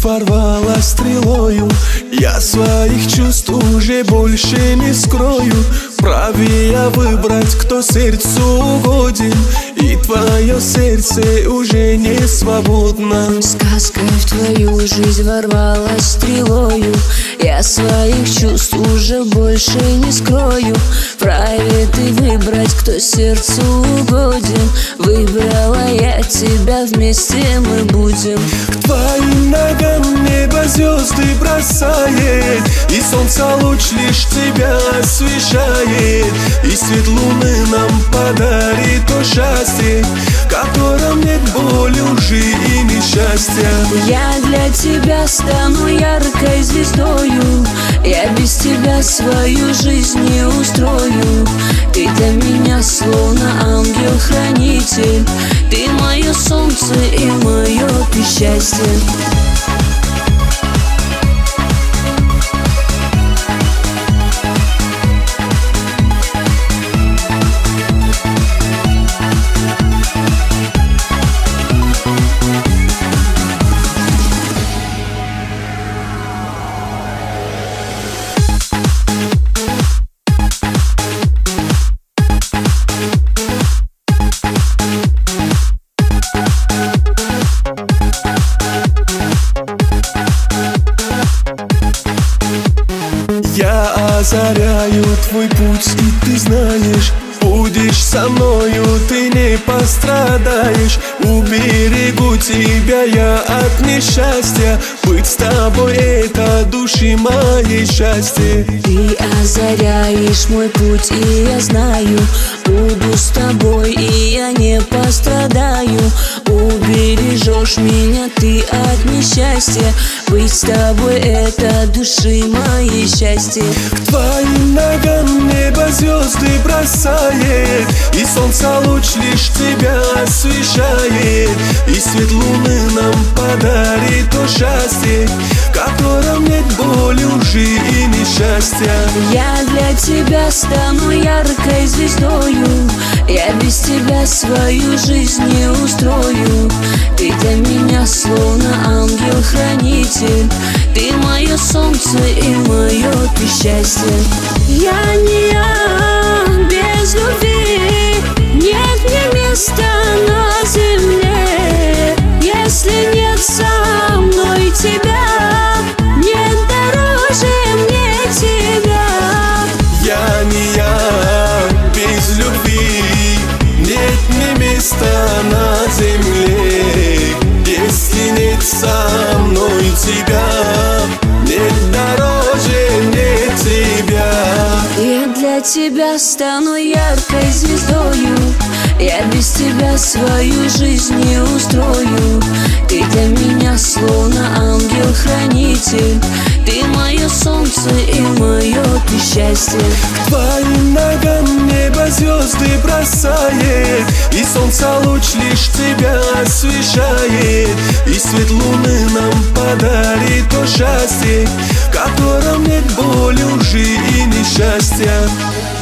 ворвалась стрелою. Я своих чувств уже больше не скрою. Вправе я выбрать, кто сердцу угоден, и твое сердце уже не свободно. Сказкой в твою жизнь ворвалась стрелою. Я своих чувств уже больше не скрою. Вправе ты выбрать, кто сердцу угоден. Выбрала я тебя, вместе мы будем. К твоим ногам небо звезды бросает, и солнце луч лишь тебя освещает. И свет луны нам подарит то счастье, в котором нет боли, лжи и несчастья. Я для тебя стану яркой звездою. Я без тебя свою жизнь не устрою. Ты для меня словно ангел-хранитель. Ты мое солнце и мое ты счастье. Я озаряю твой путь, и ты знаешь, будешь со мною, ты не пострадаешь. Уберегу тебя я от несчастья. Быть с тобой — это души моей счастье. Ты озаряешь мой путь, и я знаю, буду с тобой, и я не пострадаю. Убережешь меня ты от несчастья. Быть с тобой — это души моей счастье. К твоим ногам небо звезды бросает, и солнце луч лишь тебя освещает. И свет луны нам подарит то счастье, в котором нет боли, лжи и несчастья. Я для тебя стану яркой звездою. Я без тебя свою жизнь не устрою. Ты для меня словно ангел-хранитель. Ты мое солнце и мое ты счастье. Я не я без любви. Нет мне места на земле. Если нет со мной тебя, нет дороже мне тебя. Я не я без любви. Нет мне места на земле. Если нет со мной тебя, нет дороже мне тебя. Я для тебя стану яркой звездою. Я без тебя свою жизнь не устрою. Ты для меня словно ангел-хранитель. Ты мое солнце и мое ты счастье. К твоим ногам небо звезды бросает, и солнце луч лишь тебя освещает. И свет луны нам подарит то счастье, в котором нет боли, лжи и несчастья.